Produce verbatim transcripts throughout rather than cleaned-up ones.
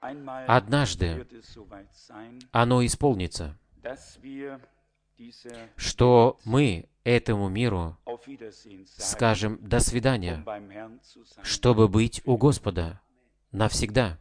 однажды оно исполнится, что мы этому миру скажем «до свидания», чтобы быть у Господа навсегда.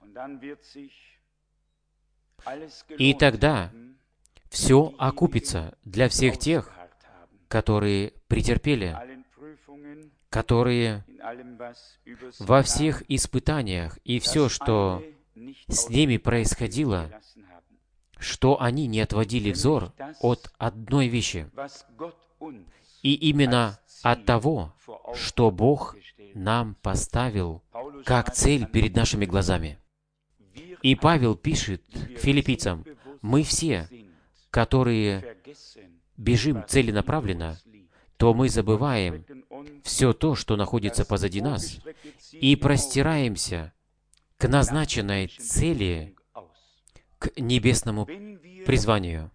И тогда все окупится для всех тех, которые претерпели, которые во всех испытаниях и все, что с ними происходило, что они не отводили взор от одной вещи, и именно от того, что Бог нам поставил как цель перед нашими глазами. И Павел пишет филиппийцам: мы все, которые бежим целенаправленно, то мы забываем все то, что находится позади нас, и простираемся к назначенной цели, к небесному призванию.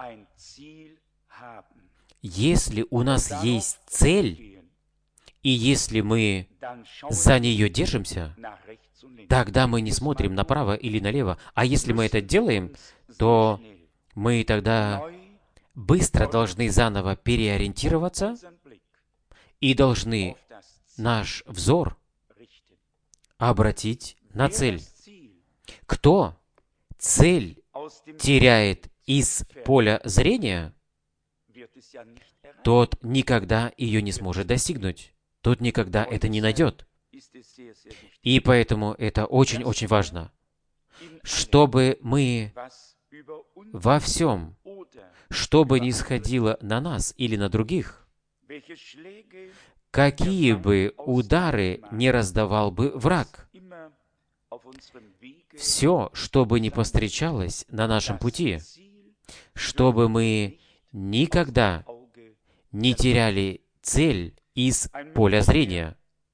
Если у нас есть цель, и если мы за нее держимся, тогда мы не смотрим направо или налево. А если мы это делаем, то мы тогда быстро должны заново переориентироваться и должны наш взор обратить на цель. Кто цель теряет из поля зрения, тот никогда ее не сможет достигнуть. Тот никогда это не найдет. И поэтому это очень-очень важно, чтобы мы во всем, что бы ни сходило на нас или на других, какие бы удары не раздавал бы враг, все, что бы ни повстречалось на нашем пути, чтобы мы никогда не теряли цель из поля зрения.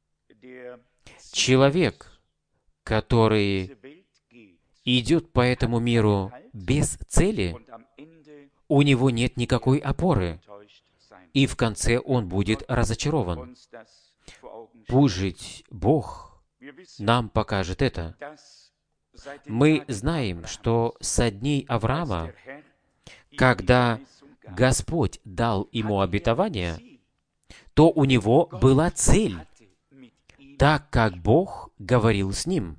Человек, который идет по этому миру без цели, у него нет никакой опоры, и в конце он будет разочарован. Пусть Бог нам покажет это. Мы знаем, что со дней Авраама, когда Господь дал ему обетование, то у него была цель, так как Бог говорил с ним.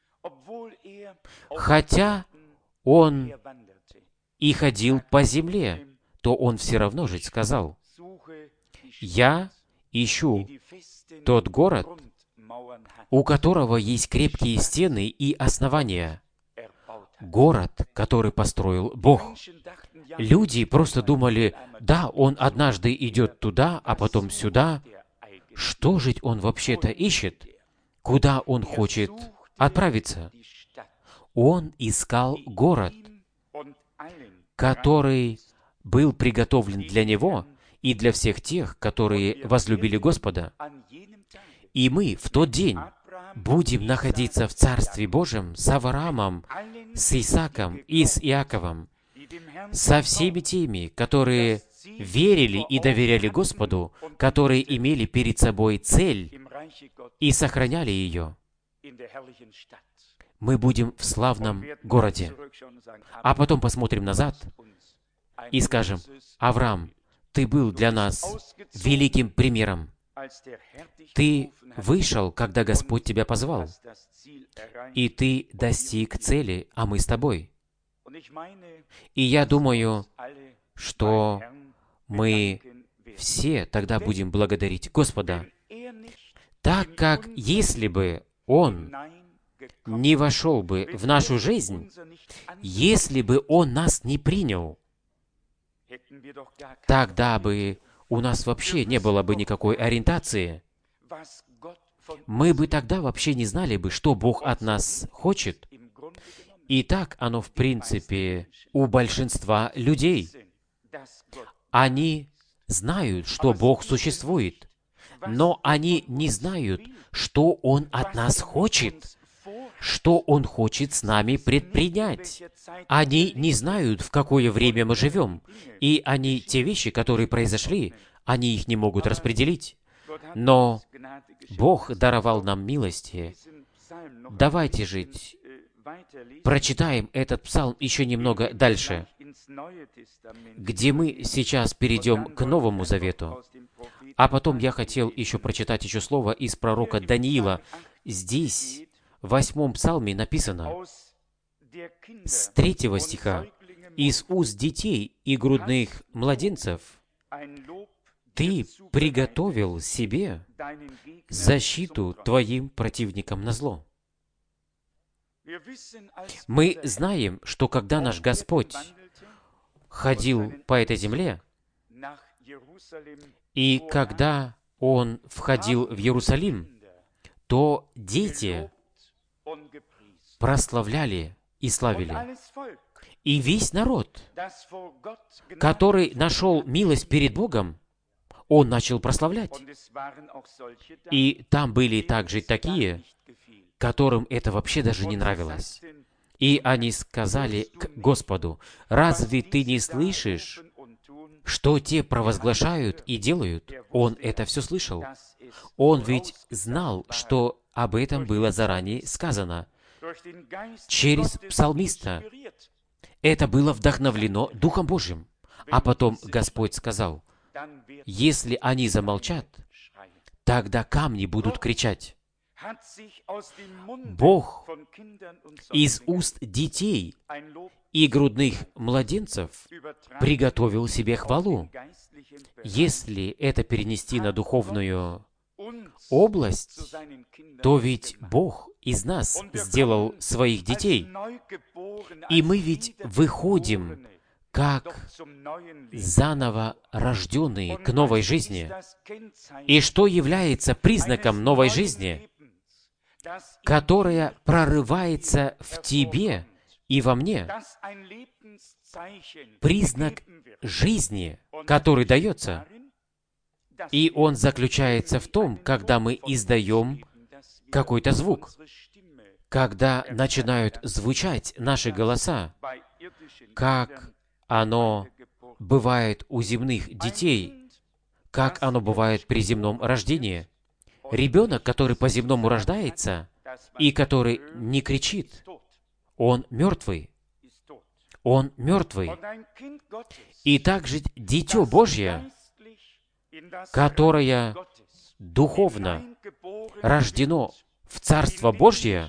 Хотя он и ходил по земле, то он все равно же сказал: «Я ищу тот город, у которого есть крепкие стены и основания, город, который построил Бог». Люди просто думали: да, он однажды идет туда, а потом сюда. Что же он вообще-то ищет? Куда он хочет отправиться? Он искал город, который был приготовлен для него и для всех тех, которые возлюбили Господа. И мы в тот день будем находиться в Царстве Божьем с Авраамом, с Исааком и с Иаковом, со всеми теми, которые верили и доверяли Господу, которые имели перед собой цель и сохраняли ее. Мы будем в славном городе. А потом посмотрим назад и скажем: Авраам, ты был для нас великим примером. Ты вышел, когда Господь тебя позвал, и ты достиг цели, а мы с тобой. И я думаю, что мы все тогда будем благодарить Господа, так как если бы Он не вошел бы в нашу жизнь, если бы Он нас не принял, тогда бы у нас вообще не было бы никакой ориентации. Мы бы тогда вообще не знали бы, что Бог от нас хочет. И так оно, в принципе, у большинства людей. Они знают, что Бог существует, но они не знают, что Он от нас хочет, что Он хочет с нами предпринять. Они не знают, в какое время мы живем, и они, те вещи, которые произошли, они их не могут распределить. Но Бог даровал нам милости. Давайте жить прочитаем этот псалм еще немного дальше, где мы сейчас перейдем к Новому Завету. А потом я хотел еще прочитать еще слово из пророка Даниила. Здесь, в восьмом псалме написано, с третьего стиха, «Из уст детей и грудных младенцев ты приготовил себе защиту твоим противникам назло». Мы знаем, что когда наш Господь ходил по этой земле, и когда Он входил в Иерусалим, то дети прославляли и славили. И весь народ, который нашел милость перед Богом, он начал прославлять. И там были также такие, которым это вообще даже не нравилось. И они сказали к Господу: «Разве ты не слышишь, что те провозглашают и делают?» Он это все слышал. Он ведь знал, что об этом было заранее сказано через псалмиста. Это было вдохновлено Духом Божьим. А потом Господь сказал: «Если они замолчат, тогда камни будут кричать». Бог из уст детей и грудных младенцев приготовил себе хвалу. Если это перенести на духовную область, то ведь Бог из нас сделал своих детей. И мы ведь выходим как заново рожденные к новой жизни. И что является признаком новой жизни, которая прорывается в тебе и во мне? Признак жизни, который дается. И он заключается в том, когда мы издаем какой-то звук, когда начинают звучать наши голоса, как оно бывает у земных детей, как оно бывает при земном рождении. Ребенок, который по-земному рождается и который не кричит, он мертвый. Он мертвый. И также Дитё Божье, которое духовно рождено в Царство Божье,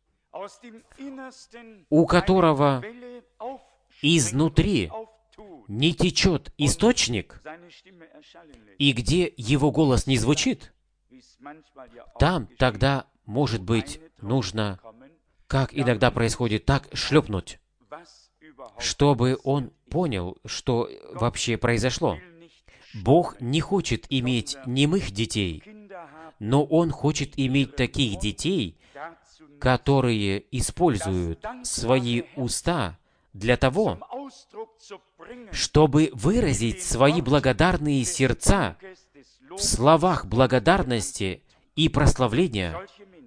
у которого изнутри не течет источник, и где его голос не звучит, там тогда, может быть, нужно, как иногда происходит, так шлепнуть, чтобы он понял, что вообще произошло. Бог не хочет иметь немых детей, но Он хочет иметь таких детей, которые используют свои уста для того, чтобы выразить свои благодарные сердца в словах благодарности и прославления.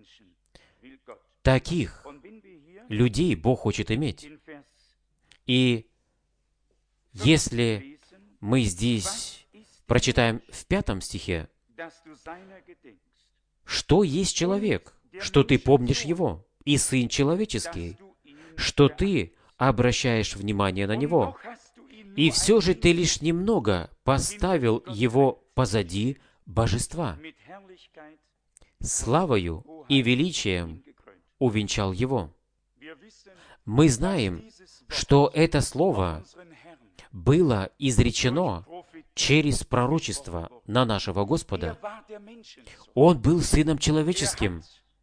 Таких людей Бог хочет иметь. И если мы здесь прочитаем в пятом стихе, «Что есть человек, что ты помнишь его, и сын человеческий, что ты обращаешь внимание на него, и все же ты лишь немного поставил его позади божества, славою и величием увенчал его». Мы знаем, что это слово было изречено через пророчество на нашего Господа. Он был Сыном Человеческим.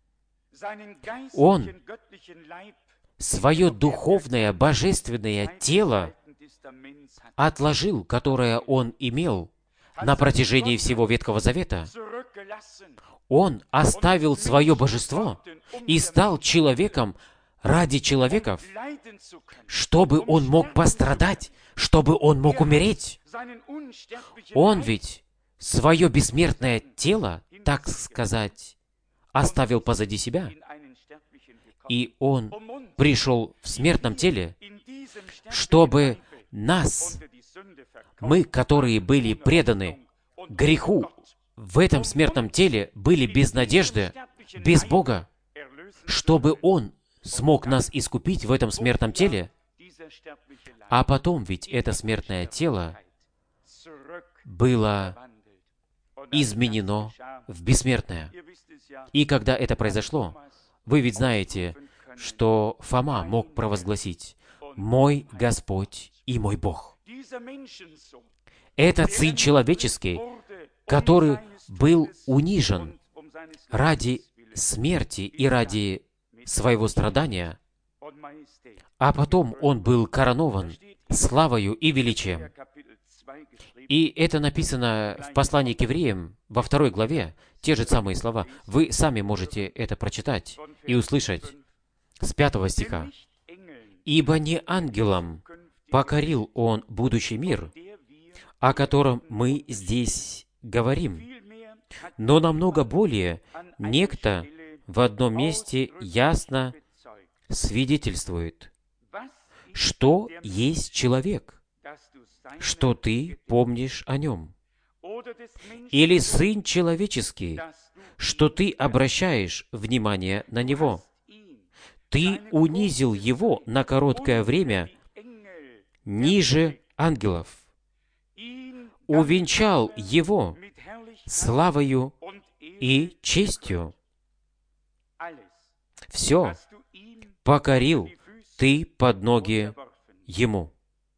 Он свое духовное, божественное тело отложил, которое Он имел на протяжении всего Ветхого Завета. Он оставил свое божество и стал человеком ради человеков, чтобы Он мог пострадать, чтобы Он мог умереть. Он ведь свое бессмертное тело, так сказать, оставил позади себя, и Он пришел в смертном теле, чтобы нас, мы, которые были преданы греху, в этом смертном теле были без надежды, без Бога, чтобы Он смог нас искупить в этом смертном теле, а потом ведь это смертное тело было изменено в бессмертное. И когда это произошло, вы ведь знаете, что Фома мог провозгласить: «Мой Господь и мой Бог». Этот Сын Человеческий, который был унижен ради смерти и ради своего страдания, а потом Он был коронован славою и величием. И это написано в послании к евреям во второй главе, те же самые слова. Вы сами можете это прочитать и услышать с пятого стиха. «Ибо не ангелам покорил Он будущий мир, о котором мы здесь говорим, но намного более некто в одном месте ясно свидетельствует, что есть человек, что ты помнишь о нем, или Сын Человеческий, что ты обращаешь внимание на него. Ты унизил его на короткое время ниже ангелов, увенчал его славою и честью. Все покорил ты под ноги ему».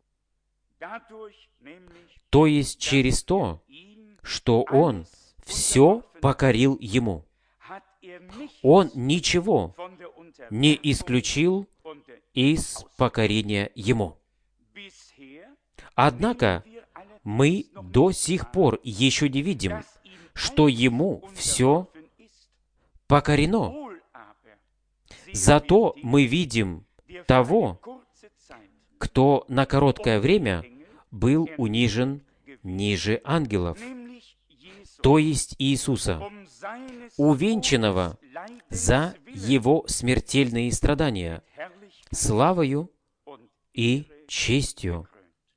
То есть через то, что Он все покорил ему. Он ничего не исключил из покорения ему. Однако мы до сих пор еще не видим, что ему все покорено. Зато мы видим того, кто на короткое время был унижен ниже ангелов, то есть Иисуса, увенчанного за Его смертельные страдания, славою и честью.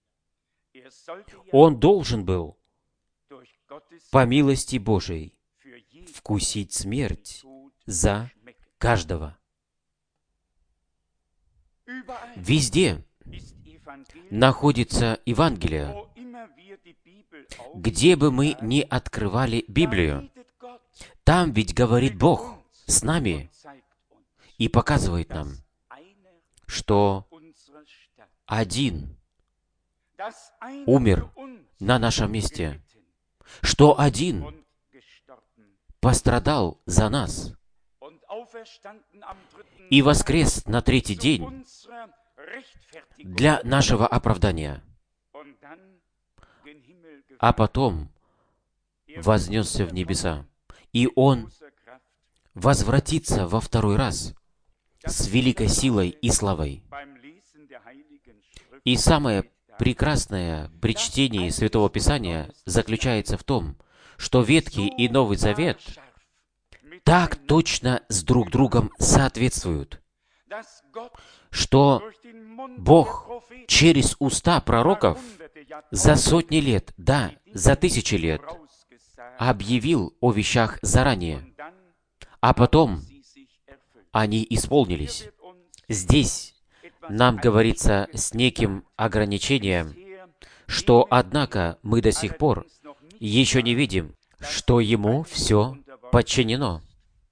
Он должен был, по милости Божией, вкусить смерть за каждого. Везде находится Евангелие. Где бы мы ни открывали Библию, там ведь говорит Бог с нами и показывает нам, что один умер на нашем месте, что один пострадал за нас и воскрес на третий день для нашего оправдания, а потом вознесся в небеса, и Он возвратится во второй раз с великой силой и славой. И самое прекрасное при чтении Святого Писания заключается в том, что Ветхий и Новый Завет так точно с друг другом соответствуют, что Бог через уста пророков за сотни лет, да, за тысячи лет, объявил о вещах заранее, а потом они исполнились. Здесь нам говорится с неким ограничением, что, однако, мы до сих пор еще не видим, что Ему все подчинено.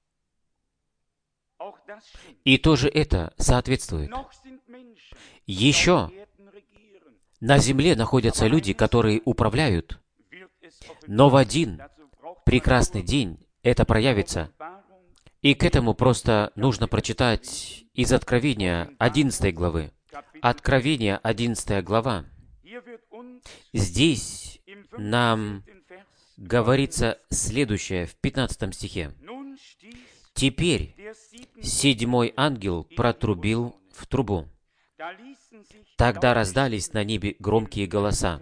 И тоже это соответствует. Еще на земле находятся люди, которые управляют, но в один прекрасный день это проявится. И к этому просто нужно прочитать из Откровения одиннадцатой главы. Откровение одиннадцатая глава. Здесь нам говорится следующее в пятнадцатом стихе. «Теперь седьмой ангел протрубил в трубу. Тогда раздались на небе громкие голоса,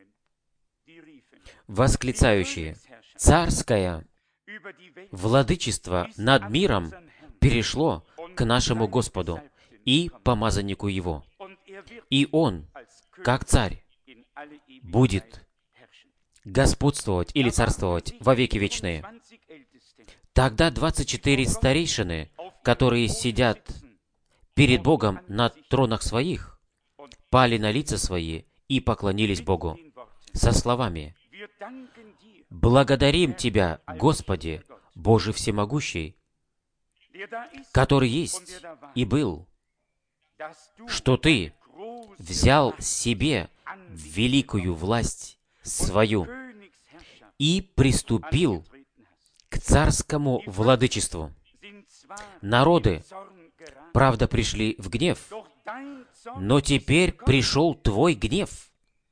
восклицающие: «Царское владычество над миром перешло к нашему Господу и помазаннику Его, и Он, как царь, будет господствовать или царствовать во веки вечные». Тогда двадцать четыре старейшины, которые сидят перед Богом на тронах своих, пали на лица свои и поклонились Богу со словами: «Благодарим Тебя, Господи, Боже Всемогущий, который есть и был, что Ты взял себе великую власть свою и приступил к царскому владычеству. Народы, правда, пришли в гнев, но теперь пришел Твой гнев,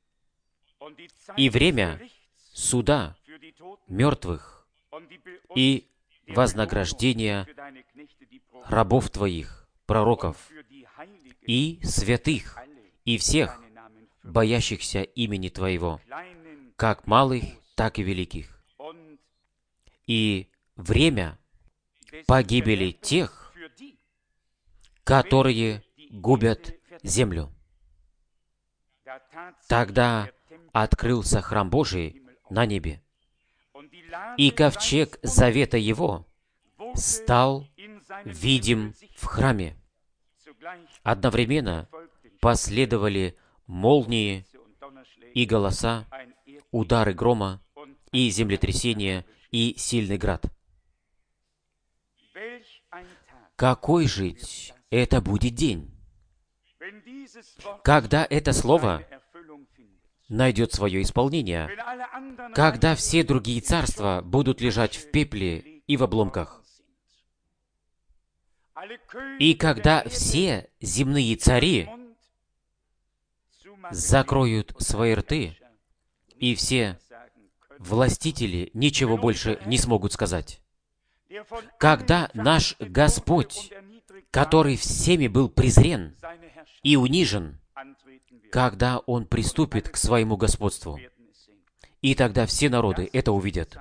и время суда мертвых и вознаграждения рабов Твоих, пророков, и святых, и всех, боящихся имени Твоего, как малых, так и великих. И время погибели тех, которые губят землю». Тогда открылся храм Божий на небе, и ковчег завета Его стал видим в храме. Одновременно последовали молнии и голоса, удары грома и землетрясения и сильный град. Какой же это будет день, когда это слово найдет свое исполнение, когда все другие царства будут лежать в пепле и в обломках, и когда все земные цари закроют свои рты, и все властители ничего больше не смогут сказать. Когда наш Господь, который всеми был презрен и унижен, когда Он приступит к своему господству, и тогда все народы это увидят.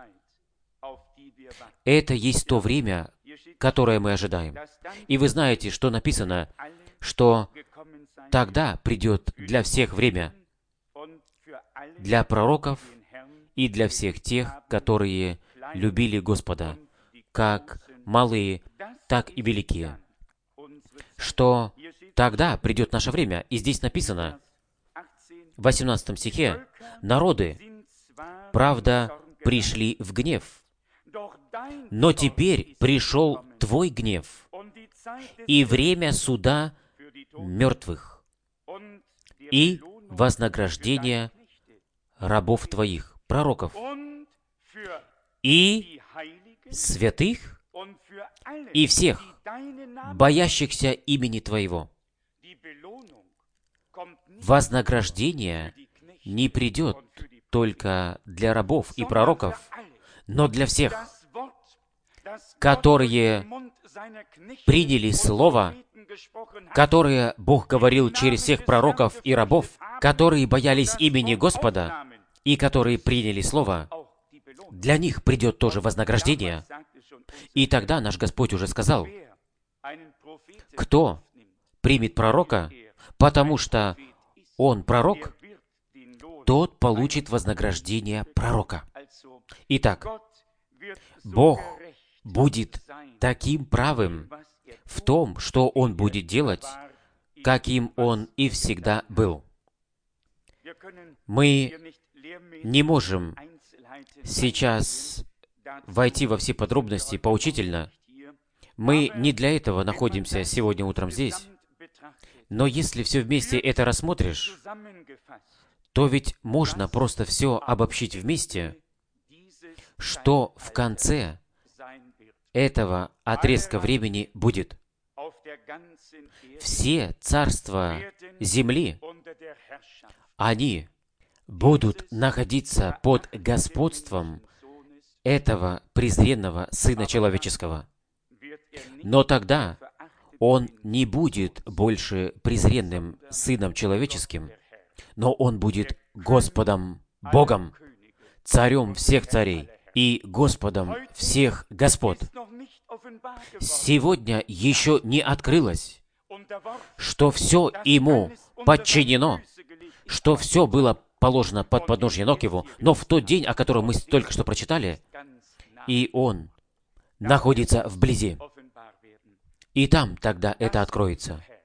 Это есть то время, которое мы ожидаем. И вы знаете, что написано, что тогда придет для всех время, для пророков и для всех тех, которые любили Господа, как малые, так и великие, что тогда придет наше время. И здесь написано, в восемнадцатом стихе, «Народы, правда, пришли в гнев, но теперь пришел Твой гнев и время суда мертвых и вознаграждение рабов Твоих, пророков, и святых, и всех, боящихся имени Твоего». Вознаграждение не придет только для рабов и пророков, но для всех, которые приняли Слово, которое Бог говорил через всех пророков и рабов, которые боялись имени Господа и которые приняли Слово. Для них придет тоже вознаграждение. И тогда наш Господь уже сказал, кто примет пророка, потому что он пророк, тот получит вознаграждение пророка. Итак, Бог будет таким правым в том, что Он будет делать, каким Он и всегда был. Мы не можем сейчас войти во все подробности поучительно. Мы не для этого находимся сегодня утром здесь. Но если все вместе это рассмотришь, то ведь можно просто все обобщить вместе, что в конце этого отрезка времени будет. Все царства земли, они будут находиться под господством этого презренного Сына Человеческого. Но тогда Он не будет больше презренным Сыном Человеческим, но Он будет Господом Богом, Царем всех царей и Господом всех господ. Сегодня еще не открылось, что все Ему подчинено, что все было положено под подножье ног Его, но в тот день, о котором мы только что прочитали, и Он находится вблизи. И там тогда это откроется.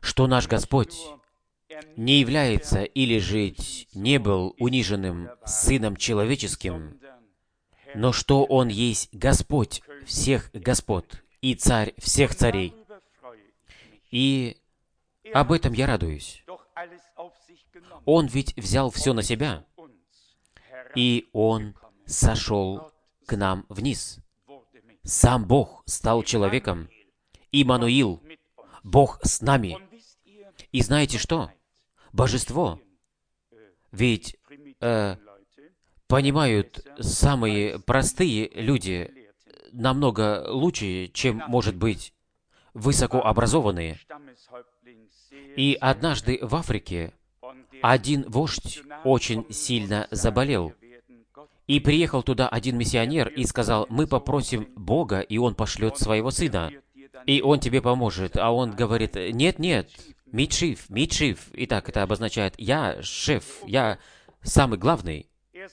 что наш Господь не является или же не был униженным Сыном Человеческим, но что Он есть Господь всех Господ и Царь всех царей. И об этом я радуюсь. Он ведь взял все на себя, и Он сошел к нам вниз. Сам Бог стал человеком. Иммануил, Бог с нами. И знаете что? Божество. Ведь э, понимают самые простые люди намного лучше, чем, может быть, высокообразованные. И однажды в Африке один вождь очень сильно заболел. И приехал туда один миссионер и сказал: мы попросим Бога, и Он пошлет своего сына, и Он тебе поможет. А он говорит: нет, нет, Митшиф, Митшиф. Итак, это обозначает: я шеф, я самый главный.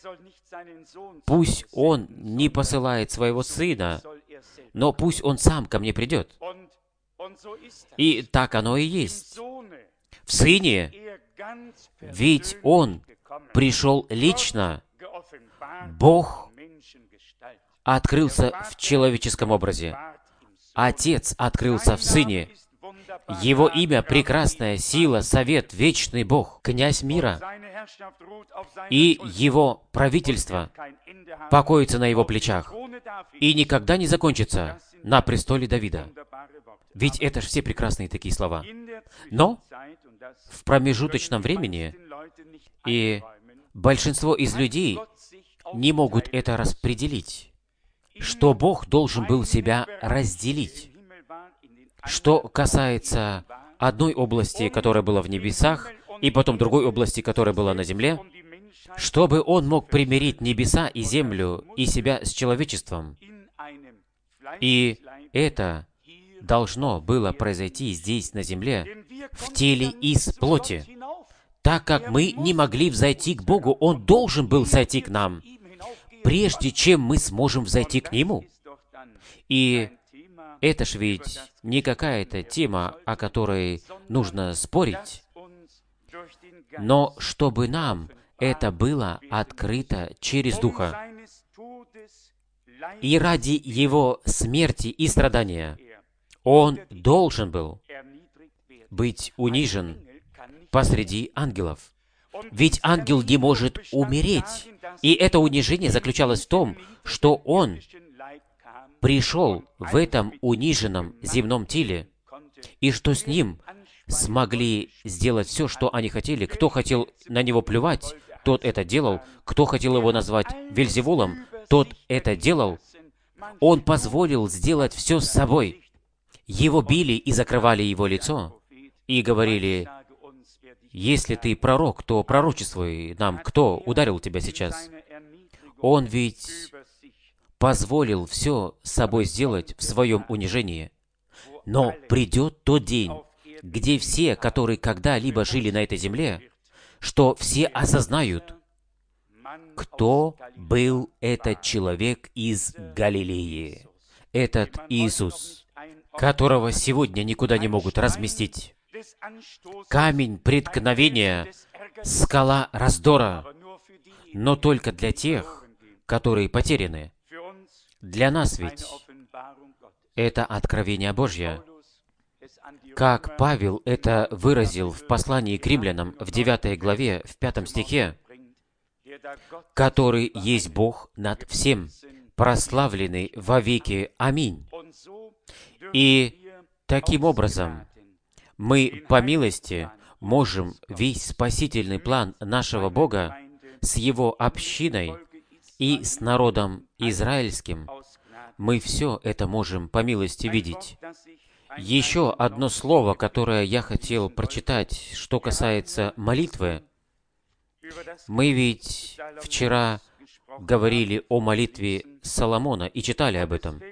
Пусть Он не посылает своего сына, но пусть Он сам ко мне придет. И так оно и есть. В Сыне, ведь Он пришел лично. Бог открылся в человеческом образе. Отец открылся в Сыне. Его имя — прекрасная сила, совет, вечный Бог, князь мира. И Его правительство покоится на Его плечах и никогда не закончится на престоле Давида. Ведь это же все прекрасные такие слова. Но в промежуточном времени, и большинство из людей не могут это распределить, что Бог должен был себя разделить. Что касается одной области, которая была в небесах, и потом другой области, которая была на земле, чтобы Он мог примирить небеса и землю, и себя с человечеством. И это должно было произойти здесь, на земле, в теле из плоти. Так как мы не могли взойти к Богу, Он должен был сойти к нам, прежде чем мы сможем взойти к Нему. И это ж ведь не какая-то тема, о которой нужно спорить, но чтобы нам это было открыто через Духа. И ради Его смерти и страдания Он должен был быть унижен посреди ангелов. Ведь ангел не может умереть. И это унижение заключалось в том, что он пришел в этом униженном земном теле, и что с ним смогли сделать все, что они хотели. Кто хотел на него плювать, тот это делал. Кто хотел его назвать Вельзевулом, тот это делал. Он позволил сделать все с собой. Его били и закрывали его лицо, и говорили: если ты пророк, то пророчествуй нам, кто ударил тебя сейчас. Он ведь позволил все с собой сделать в своем унижении. Но придет тот день, где все, которые когда-либо жили на этой земле, что все осознают, кто был этот человек из Галилеи, этот Иисус, которого сегодня никуда не могут разместить. Камень преткновения, скала раздора, но только для тех, которые потеряны. Для нас ведь это откровение Божье. Как Павел это выразил в послании к римлянам в девятой главе, в пятом стихе, «Который есть Бог над всем, прославленный во веки. Аминь». И таким образом мы по милости можем весь спасительный план нашего Бога с Его общиной и с народом израильским, мы все это можем по милости видеть. Еще одно слово, которое я хотел прочитать, что касается молитвы. Мы ведь вчера говорили о молитве Соломона и читали об этом.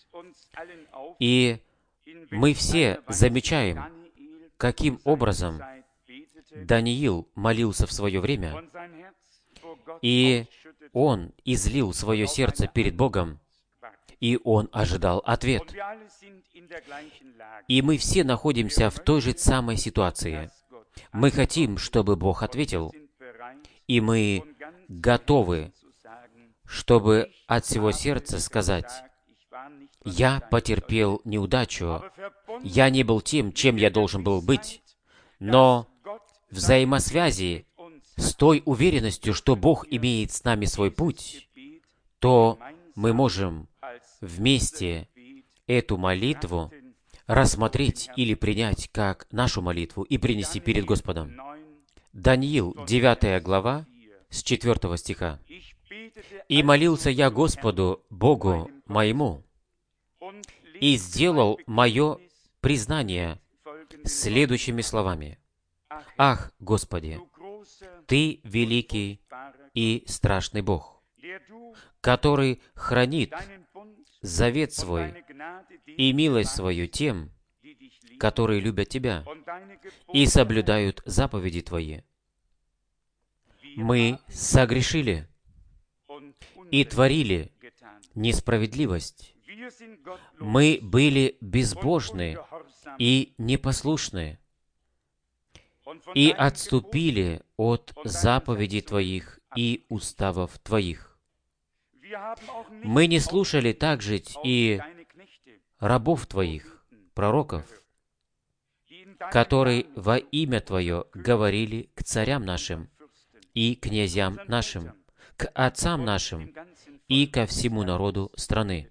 И мы все замечаем, каким образом Даниил молился в свое время, и он излил свое сердце перед Богом, и он ожидал ответ. И мы все находимся в той же самой ситуации. Мы хотим, чтобы Бог ответил, и мы готовы, чтобы от всего сердца сказать: «Я потерпел неудачу, я не был тем, чем я должен был быть», но в взаимосвязи с той уверенностью, что Бог имеет с нами свой путь, то мы можем вместе эту молитву рассмотреть или принять как нашу молитву и принести перед Господом. Даниил, девятая глава, с четвёртого стиха. «И молился я Господу, Богу моему, и сделал мое признание следующими словами: Ах, Господи, Ты великий и страшный Бог, который хранит завет свой и милость свою тем, которые любят Тебя и соблюдают заповеди Твои. Мы согрешили и творили несправедливость. Мы были безбожны и непослушны, и отступили от заповедей Твоих и уставов Твоих. Мы не слушали также и рабов Твоих, пророков, которые во имя Твое говорили к царям нашим и князьям нашим, к отцам нашим и ко всему народу страны.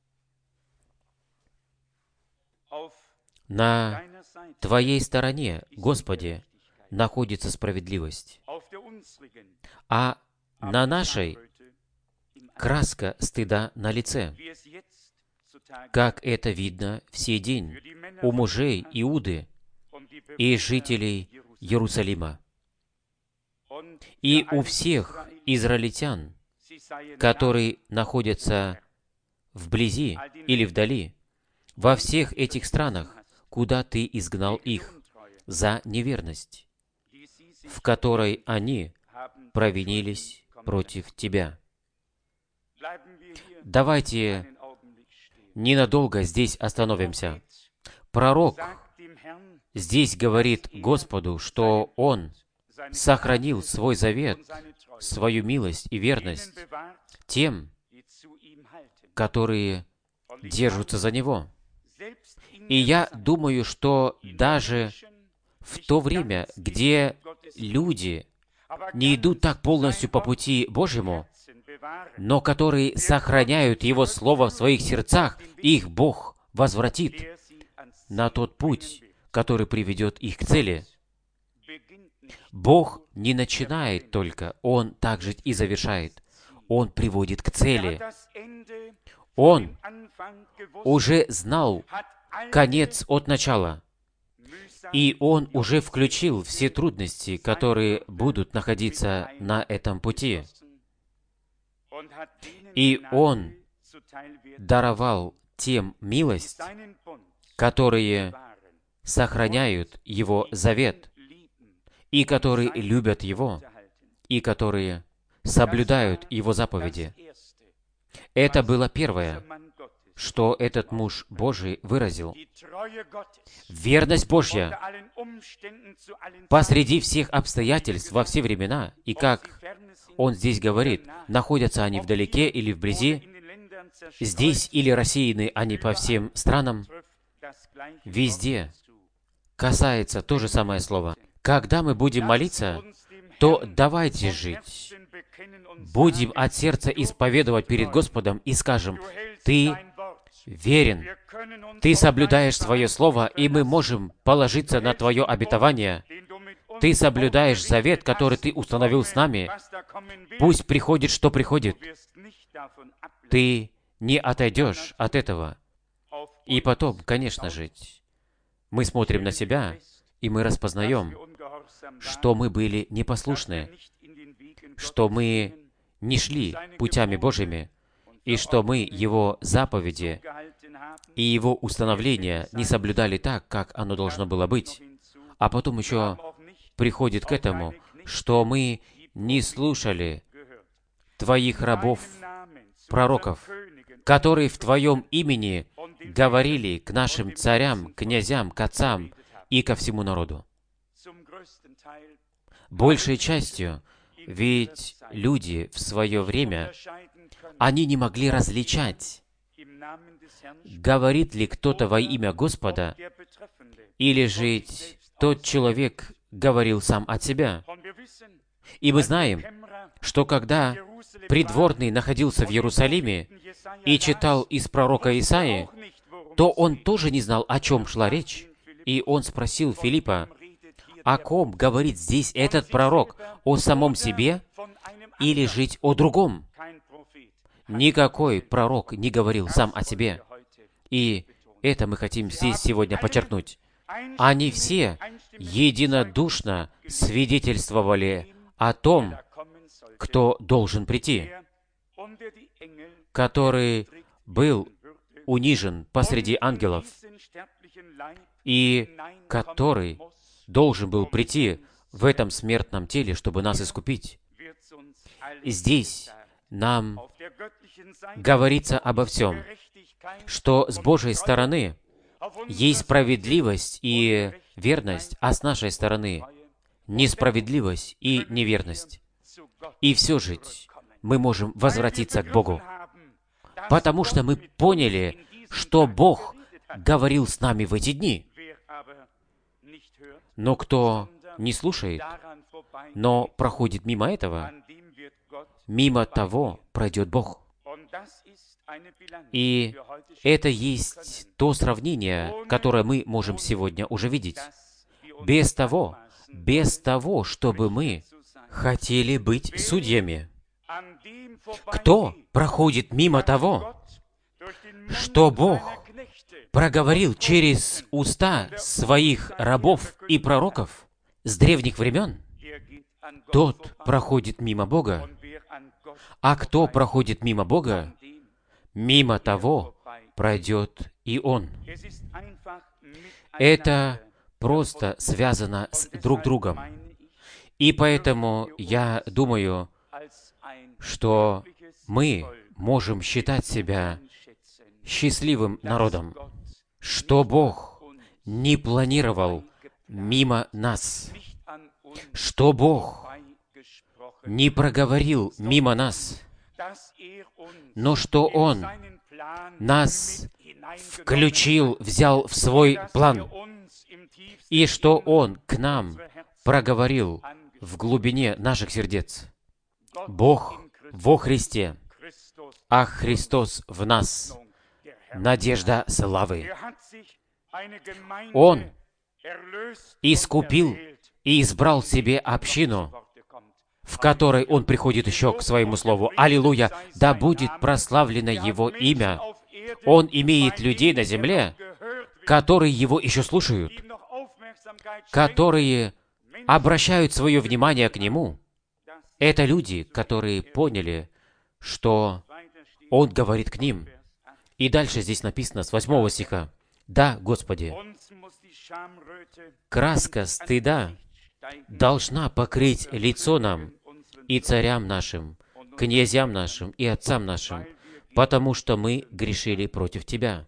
На Твоей стороне, Господи, находится справедливость, а на нашей краска стыда на лице, как это видно в сей день у мужей Иуды и жителей Иерусалима, и у всех израильтян, которые находятся вблизи или вдали, во всех этих странах, куда Ты изгнал их за неверность, в которой они провинились против Тебя. Давайте ненадолго здесь остановимся. Пророк здесь говорит Господу, что Он сохранил свой завет, свою милость и верность тем, которые держатся за Него. И я думаю, что даже в то время, где люди не идут так полностью по пути Божьему, но которые сохраняют Его Слово в своих сердцах, их Бог возвратит на тот путь, который приведет их к цели. Бог не начинает только, Он также и завершает. Он приводит к цели. Он уже знал конец от начала, и Он уже включил все трудности, которые будут находиться на этом пути. И Он даровал тем милость, которые сохраняют Его завет, и которые любят Его, и которые соблюдают Его заповеди. Это было первое, что этот муж Божий выразил. Верность Божья посреди всех обстоятельств во все времена, и как он здесь говорит, находятся они вдалеке или вблизи, здесь или рассеяны они по всем странам, везде касается то же самое слово. Когда мы будем молиться, то давайте жить. Будем от сердца исповедовать перед Господом и скажем: «Ты верен, Ты соблюдаешь Свое Слово, и мы можем положиться на Твое обетование. Ты соблюдаешь завет, который Ты установил с нами. Пусть приходит, что приходит. Ты не отойдешь от этого». И потом, конечно же, мы смотрим на себя, и мы распознаем, что мы были непослушны, что мы не шли путями Божьими, и что мы Его заповеди и Его установления не соблюдали так, как оно должно было быть. А потом еще приходит к этому, что мы не слушали Твоих рабов, пророков, которые в Твоем имени говорили к нашим царям, князям, к отцам и ко всему народу. Большей частью, ведь люди в свое время, они не могли различать, говорит ли кто-то во имя Господа, или же тот человек говорил сам от себя. И мы знаем, что когда придворный находился в Иерусалиме и читал из пророка Исаии, то он тоже не знал, о чем шла речь. И он спросил Филиппа, о ком говорит здесь этот пророк, о самом себе или жить о другом? Никакой пророк не говорил сам о себе. И это мы хотим здесь сегодня подчеркнуть. Они все единодушно свидетельствовали о том, кто должен прийти, который был унижен посреди ангелов, и который должен был прийти в этом смертном теле, чтобы нас искупить. Здесь нам говорится обо всем, что с Божьей стороны есть справедливость и верность, а с нашей стороны несправедливость и неверность. И все же мы можем возвратиться к Богу, потому что мы поняли, что Бог говорил с нами в эти дни. Но кто не слушает, но проходит мимо этого, мимо того пройдет Бог. И это есть то сравнение, которое мы можем сегодня уже видеть. Без того, без того, чтобы мы хотели быть судьями. Кто проходит мимо того, что Бог проговорил через уста своих рабов и пророков с древних времен, тот проходит мимо Бога. А кто проходит мимо Бога, мимо того пройдет и он. Это просто связано с друг другом. И поэтому я думаю, что мы можем считать себя счастливым народом, что Бог не планировал мимо нас, что Бог не проговорил мимо нас, но что Он нас включил, взял в свой план, и что Он к нам проговорил в глубине наших сердец. Бог во Христе, а Христос в нас, надежда славы. Он искупил и избрал себе общину, в которой Он приходит еще к Своему Слову. Аллилуйя! Да будет прославлено Его имя. Он имеет людей на земле, которые Его еще слушают, которые обращают свое внимание к Нему. Это люди, которые поняли, что Он говорит к ним. И дальше здесь написано с восьмого стиха. «Да, Господи, краска стыда должна покрыть лицо нам и царям нашим, князьям нашим и отцам нашим, потому что мы грешили против Тебя.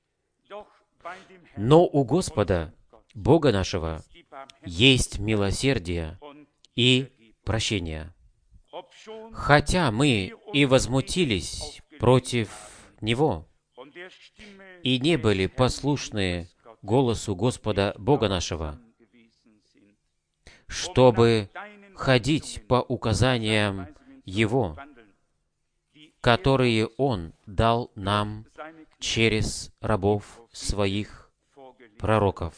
Но у Господа, Бога нашего, есть милосердие и прощение. Хотя мы и возмутились против Него, и не были послушны голосу Господа Бога нашего, чтобы ходить по указаниям Его, которые Он дал нам через рабов Своих пророков».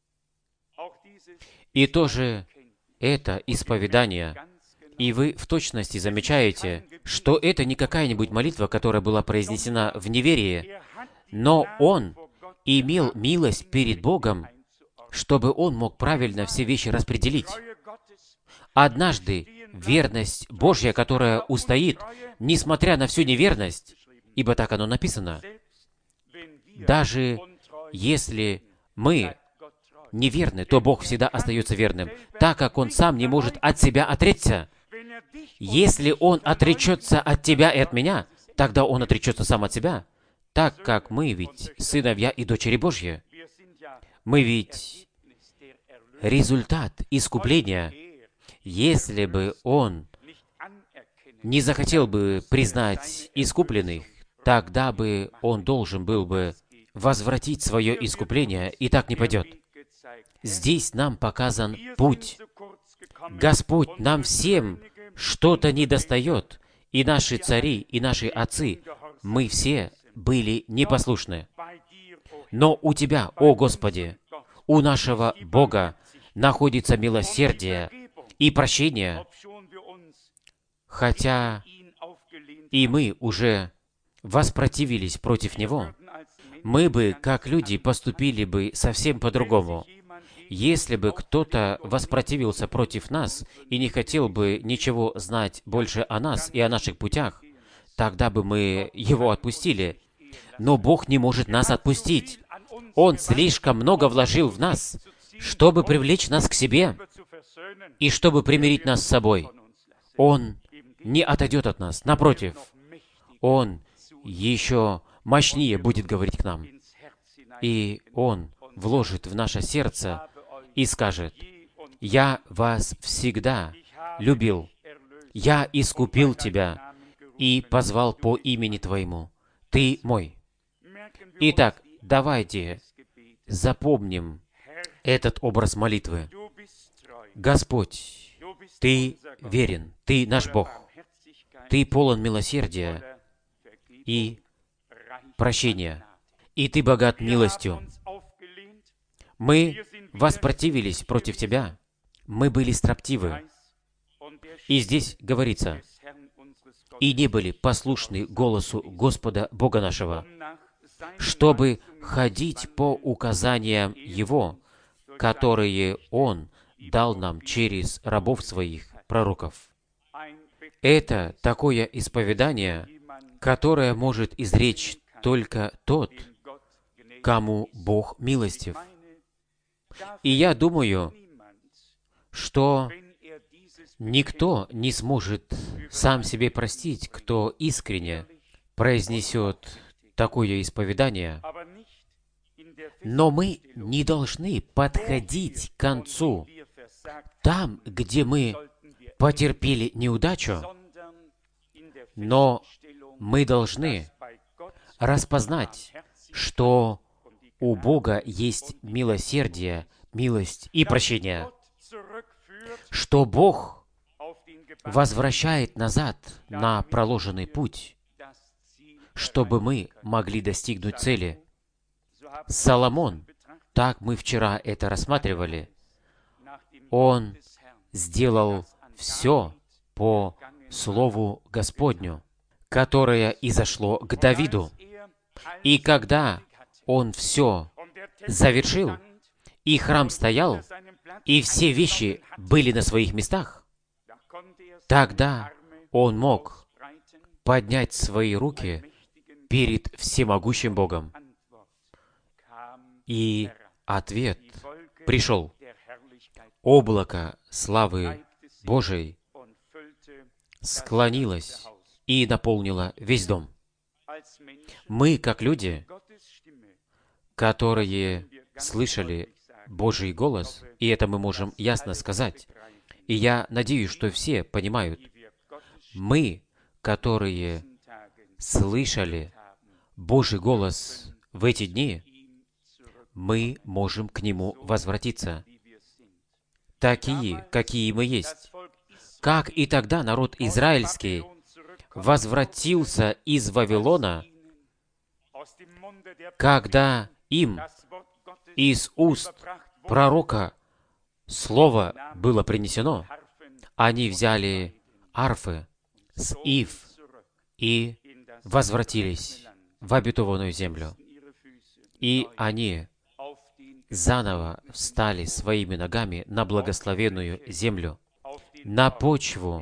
И тоже это исповедание, и вы в точности замечаете, что это не какая-нибудь молитва, которая была произнесена в неверии, но он имел милость перед Богом, чтобы он мог правильно все вещи распределить. Однажды верность Божья, которая устоит, несмотря на всю неверность, ибо так оно написано, даже если мы неверны, то Бог всегда остается верным, так как Он сам не может от себя отречься. Если Он отречется от тебя и от меня, тогда он отречется сам от себя, так как мы ведь сыновья и дочери Божьи. Мы ведь результат искупления. Если бы он не захотел бы признать искупленных, тогда бы он должен был бы возвратить свое искупление, и так не пойдет. Здесь нам показан путь. Господь нам всем что-то недостает, и наши цари, и наши отцы, мы все были непослушны. Но у Тебя, о Господи, у нашего Бога находится милосердие и прощение, хотя и мы уже воспротивились против Него. Мы бы, как люди, поступили бы совсем по-другому. Если бы кто-то воспротивился против нас и не хотел бы ничего знать больше о нас и о наших путях, тогда бы мы его отпустили. Но Бог не может нас отпустить. Он слишком много вложил в нас, чтобы привлечь нас к себе и чтобы примирить нас с собой. Он не отойдет от нас. Напротив, Он еще мощнее будет говорить к нам. И Он вложит в наше сердце и скажет: «Я вас всегда любил. Я искупил тебя и позвал по имени Твоему. Ты мой». Итак, давайте запомним этот образ молитвы. Господь, Ты верен, Ты наш Бог, Ты полон милосердия и прощения, и Ты богат милостью. Мы воспротивились против Тебя, мы были строптивы. И здесь говорится: «И не были послушны голосу Господа Бога нашего, чтобы ходить по указаниям Его, которые Он дал нам через рабов Своих, пророков». Это такое исповедание, которое может изречь только тот, кому Бог милостив. И я думаю, что никто не сможет сам себе простить, кто искренне произнесет такое исповедание. Но мы не должны подходить к концу там, где мы потерпели неудачу, но мы должны распознать, что у Бога есть милосердие, милость и прощение, что Бог возвращает назад на проложенный путь, чтобы мы могли достигнуть цели. Соломон, так мы вчера это рассматривали, он сделал все по Слову Господню, которое изошло к Давиду. И когда он все завершил, и храм стоял, и все вещи были на своих местах, тогда он мог поднять свои руки перед всемогущим Богом. И ответ пришел. Облако славы Божией склонилось и наполнило весь дом. Мы, как люди, которые слышали Божий голос, и это мы можем ясно сказать, и я надеюсь, что все понимают, мы, которые слышали Божий голос в эти дни, мы можем к Нему возвратиться, такие, какие мы есть. Как и тогда народ израильский возвратился из Вавилона, когда им из уст пророка слово было принесено, они взяли арфы с ив и возвратились в обетованную землю. И они заново встали своими ногами на благословенную землю, на почву,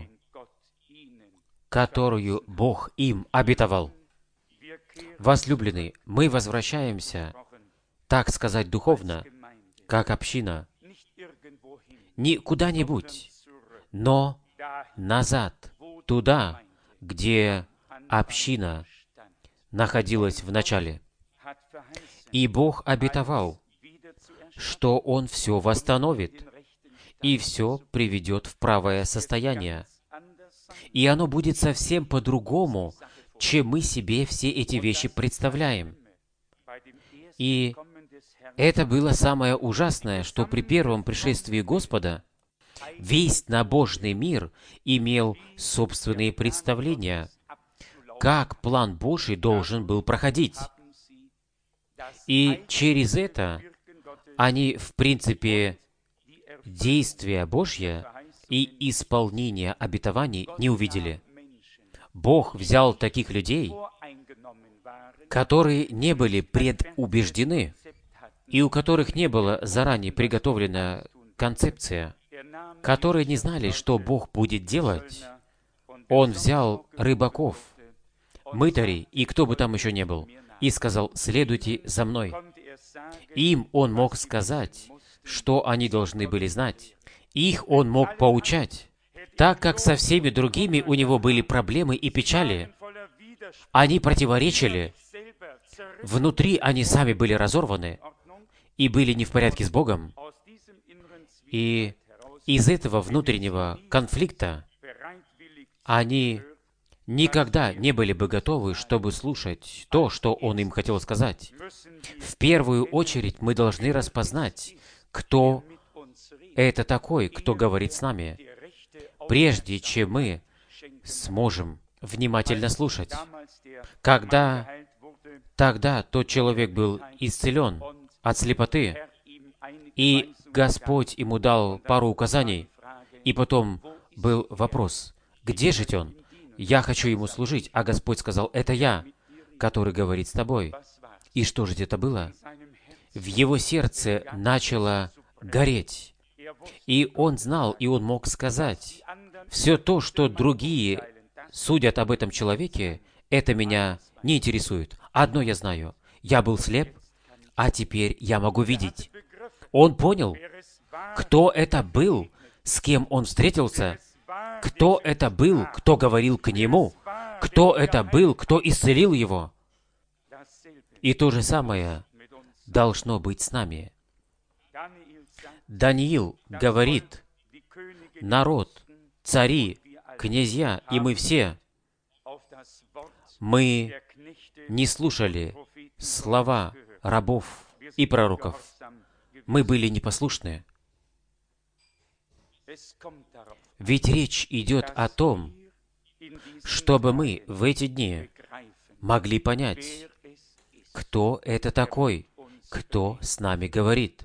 которую Бог им обетовал. Возлюбленные, мы возвращаемся, так сказать, духовно, как община, не куда-нибудь, но назад, туда, где община находилась в начале. И Бог обетовал, что Он все восстановит и все приведет в правое состояние. И оно будет совсем по-другому, чем мы себе все эти вещи представляем. И это было самое ужасное, что при первом пришествии Господа весь набожный мир имел собственные представления, как план Божий должен был проходить. И через это они, в принципе, действия Божье и исполнение обетований не увидели. Бог взял таких людей, которые не были предубеждены, и у которых не была заранее приготовлена концепция, которые не знали, что Бог будет делать. Он взял рыбаков, мытарей и кто бы там еще не был, и сказал: «Следуйте за мной». Им Он мог сказать, что они должны были знать. Их Он мог поучать, так как со всеми другими у него были проблемы и печали. Они противоречили. Внутри они сами были разорваны и были не в порядке с Богом. И из этого внутреннего конфликта они никогда не были бы готовы, чтобы слушать то, что Он им хотел сказать. В первую очередь мы должны распознать, кто это такой, кто говорит с нами, прежде чем мы сможем внимательно слушать. Когда тогда тот человек был исцелен от слепоты, и Господь ему дал пару указаний, и потом был вопрос: где жить он? Я хочу ему служить. А Господь сказал: это я, который говорит с тобой. И что же это было? В его сердце начало гореть. И он знал, и он мог сказать: все то, что другие судят об этом человеке, это меня не интересует. Одно я знаю: я был слеп, а теперь я могу видеть. Он понял, кто это был, с кем он встретился, кто это был, кто говорил к нему, кто это был, кто исцелил его. И то же самое должно быть с нами. Даниил говорит: народ, цари, князья и мы все, мы не слушали слова рабов и пророков. Мы были непослушны. Ведь речь идет о том, чтобы мы в эти дни могли понять, кто это такой, кто с нами говорит.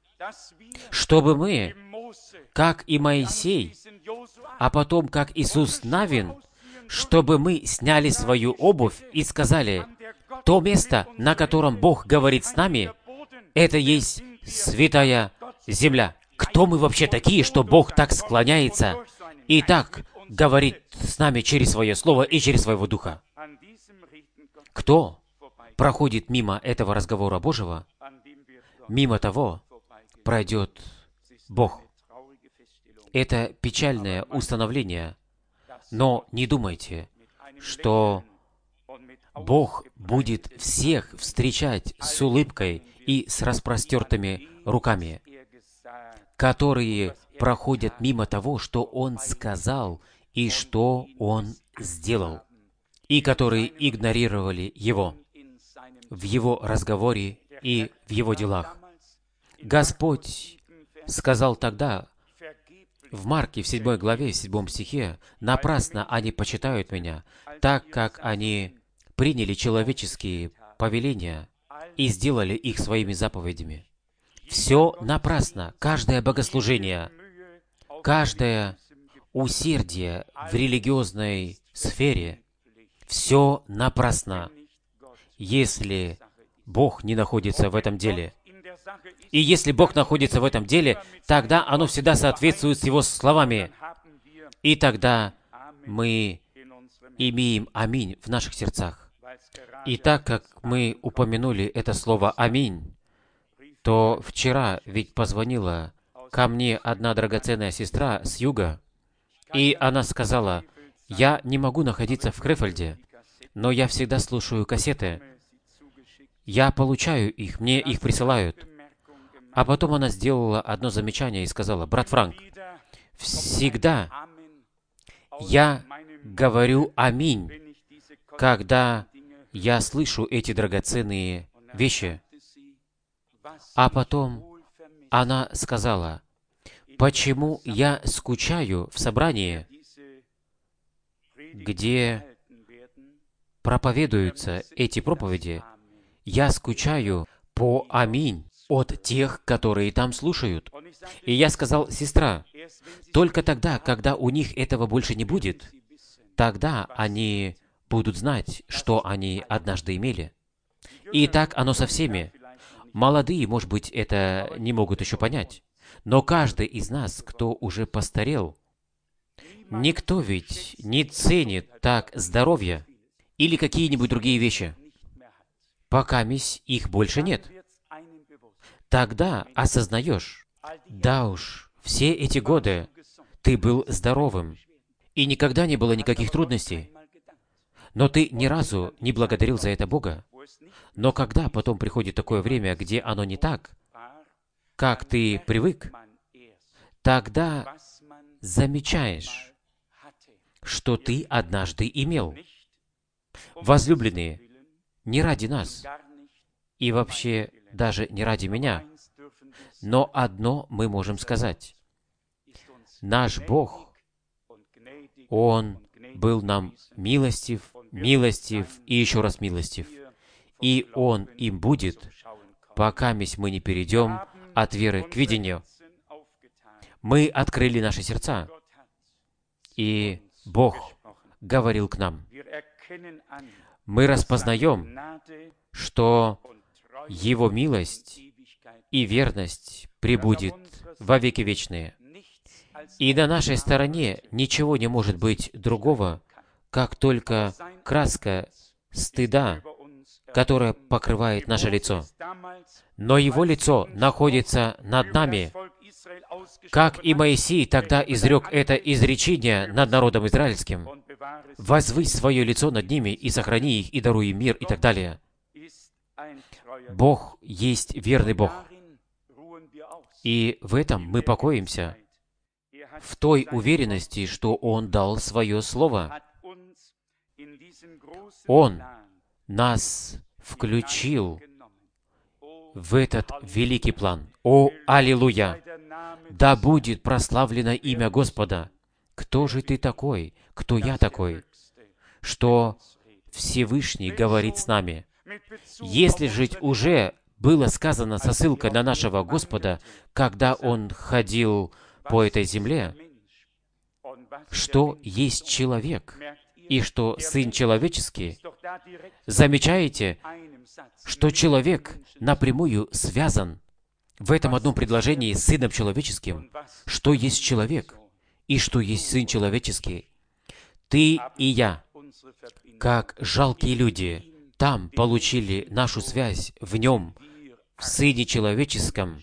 Чтобы мы, как и Моисей, а потом как Иисус Навин, чтобы мы сняли свою обувь и сказали: то место, на котором Бог говорит с нами, это есть святая земля. Кто мы вообще такие, что Бог так склоняется и так говорит с нами через Свое Слово и через Своего Духа? Кто проходит мимо этого разговора Божьего, мимо того пройдет Бог. Это печальное установление, но не думайте, что Бог будет всех встречать с улыбкой и с распростертыми руками, которые проходят мимо того, что Он сказал и что Он сделал, и которые игнорировали Его в Его разговоре и в Его делах. Господь сказал тогда, в Марке, в седьмой главе, в седьмом стихе: «Напрасно они почитают Меня, так как они приняли человеческие повеления и сделали их своими заповедями». Все напрасно. Каждое богослужение, каждое усердие в религиозной сфере, все напрасно, если Бог не находится в этом деле. И если Бог находится в этом деле, тогда оно всегда соответствует с Его словами. И тогда мы имеем «Аминь» в наших сердцах. И так как мы упомянули это слово «Аминь», то вчера ведь позвонила ко мне одна драгоценная сестра с юга, и она сказала: «Я не могу находиться в Крефельде, но я всегда слушаю кассеты. Я получаю их, мне их присылают. А потом она сделала одно замечание и сказала: «Брат Франк, всегда я говорю «Аминь», когда я слышу эти драгоценные вещи». А потом она сказала: «Почему я скучаю в собрании, где проповедуются эти проповеди? Я скучаю по «Аминь» от тех, которые там слушают». И я сказал: «Сестра, только тогда, когда у них этого больше не будет, тогда они будут знать, что они однажды имели». И так оно со всеми. Молодые, может быть, это не могут еще понять. Но каждый из нас, кто уже постарел, никто ведь не ценит так здоровье или какие-нибудь другие вещи, пока мись их больше нет. Тогда осознаешь: да уж, все эти годы ты был здоровым, и никогда не было никаких трудностей, но ты ни разу не благодарил за это Бога. Но когда потом приходит такое время, где оно не так, как ты привык, тогда замечаешь, что ты однажды имел. Возлюбленные, не ради нас, и вообще даже не ради меня, но одно мы можем сказать. Наш Бог, Он был нам милостив, милостив и еще раз милостив. И Он им будет, пока мы не перейдем от веры к видению. Мы открыли наши сердца, и Бог говорил к нам. Мы распознаем, что Его милость и верность пребудет во веки вечные. И на нашей стороне ничего не может быть другого, как только краска стыда, которая покрывает наше лицо. Но Его лицо находится над нами, как и Моисей тогда изрек это изречение над народом израильским: «Возвысь свое лицо над ними, и сохрани их, и даруй им мир», и так далее. Бог есть верный Бог. И в этом мы покоимся, в той уверенности, что Он дал Свое Слово. Он нас включил в этот великий план. О, аллилуйя! Да будет прославлено имя Господа! Кто же ты такой? Кто я такой? Что Всевышний говорит с нами. Если же уже было сказано со ссылкой на нашего Господа, когда Он ходил по этой земле, что есть человек, и что Сын Человеческий, замечаете, что человек напрямую связан в этом одном предложении с Сыном Человеческим, что есть человек, и что есть Сын Человеческий. Ты и я, как жалкие люди, там получили нашу связь в Нем, в Сыне Человеческом.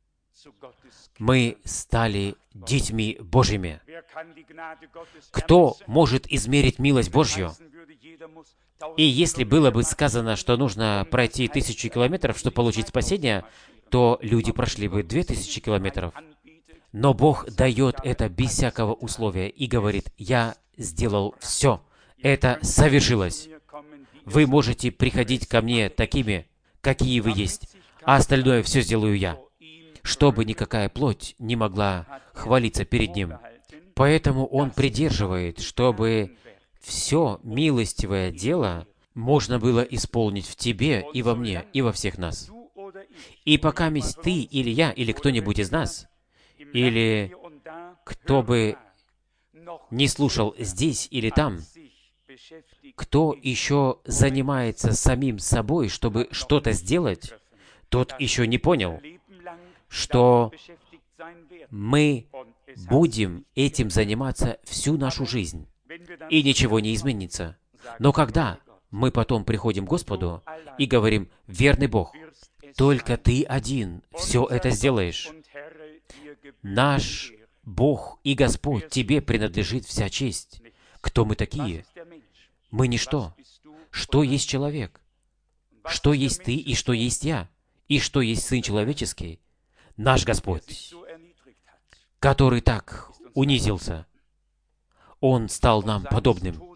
Мы стали детьми Божьими. Кто может измерить милость Божью? И если было бы сказано, что нужно пройти тысячу километров, чтобы получить спасение, то люди прошли бы две тысячи километров. Но Бог дает это без всякого условия и говорит: «Я сделал все. Это совершилось. Вы можете приходить ко мне такими, какие вы есть, а остальное все сделаю я», чтобы никакая плоть не могла хвалиться перед Ним. Поэтому Он придерживает, чтобы все милостивое дело можно было исполнить в тебе и во мне, и во всех нас. И пока месть ты или я, или кто-нибудь из нас, или кто бы не слушал здесь или там, кто еще занимается самим собой, чтобы что-то сделать, тот еще не понял, что мы будем этим заниматься всю нашу жизнь, и ничего не изменится. Но когда мы потом приходим к Господу и говорим: «Верный Бог, только Ты один все это сделаешь. Наш Бог и Господь, Тебе принадлежит вся честь». Кто мы такие? Мы ничто. что есть человек, что есть ты и что есть я, и что есть Сын Человеческий, наш Господь, который так унизился. Он стал нам подобным,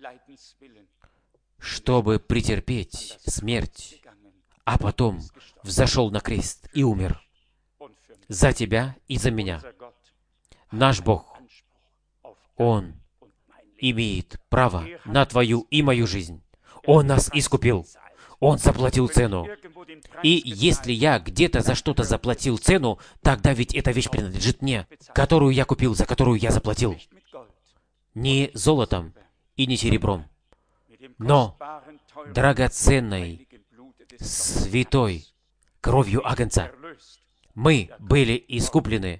чтобы претерпеть смерть, а потом взошел на крест и умер за тебя и за меня. Наш Бог, Он имеет право на твою и мою жизнь. Он нас искупил. Он заплатил цену. И если я где-то за что-то заплатил цену, тогда ведь эта вещь принадлежит мне, которую я купил, за которую я заплатил. Не золотом и не серебром, но драгоценной, святой кровью Агнца. Мы были искуплены.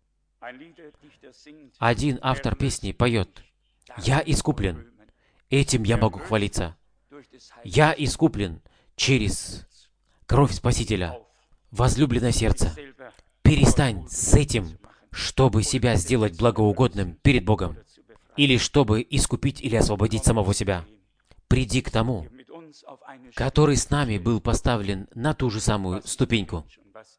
Один автор песни поет: «Я искуплен, этим я могу хвалиться. Я искуплен через кровь Спасителя, возлюбленное сердце». Перестань с этим, чтобы себя сделать благоугодным перед Богом, или чтобы искупить или освободить самого себя. Приди к тому, который с нами был поставлен на ту же самую ступеньку.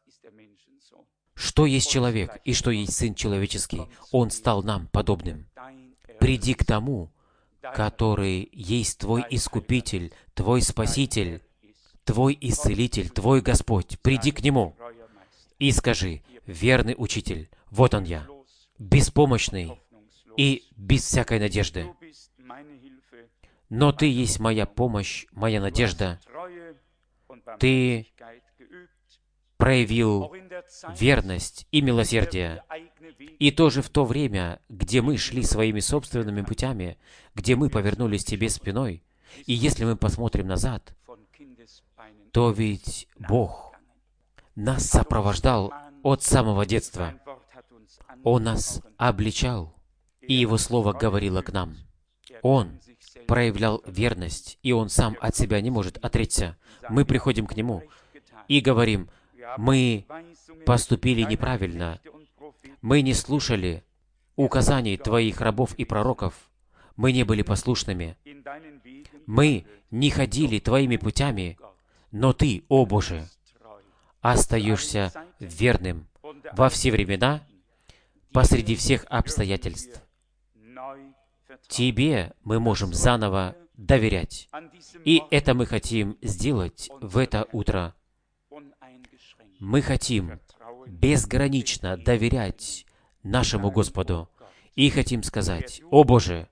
Что есть человек и что есть Сын Человеческий, Он стал нам подобным. Приди к тому, который есть Твой Искупитель, Твой Спаситель, Твой Исцелитель, Твой Господь. Приди к Нему и скажи: «Верный Учитель, вот Он я, беспомощный и без всякой надежды. Но Ты есть моя помощь, моя надежда. Ты проявил верность и милосердие. И тоже в то время, где мы шли своими собственными путями, где мы повернулись Тебе спиной, и если мы посмотрим назад, то ведь Бог нас сопровождал от самого детства. Он нас обличал, и Его Слово говорило к нам. Он проявлял верность, и Он сам от себя не может отречься. Мы приходим к Нему и говорим: мы поступили неправильно, мы не слушали указаний Твоих рабов и пророков, мы не были послушными, мы не ходили Твоими путями, но Ты, о Боже, остаешься верным во все времена, посреди всех обстоятельств. Тебе мы можем заново доверять. И это мы хотим сделать в это утро. Мы хотим безгранично доверять нашему Господу и хотим сказать: «О Боже,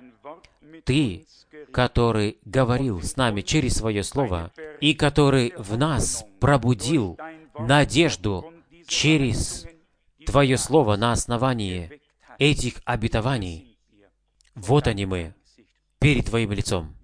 Ты, который говорил с нами через Свое Слово и который в нас пробудил надежду через Твое Слово на основании этих обетований, вот они мы, перед Твоим лицом».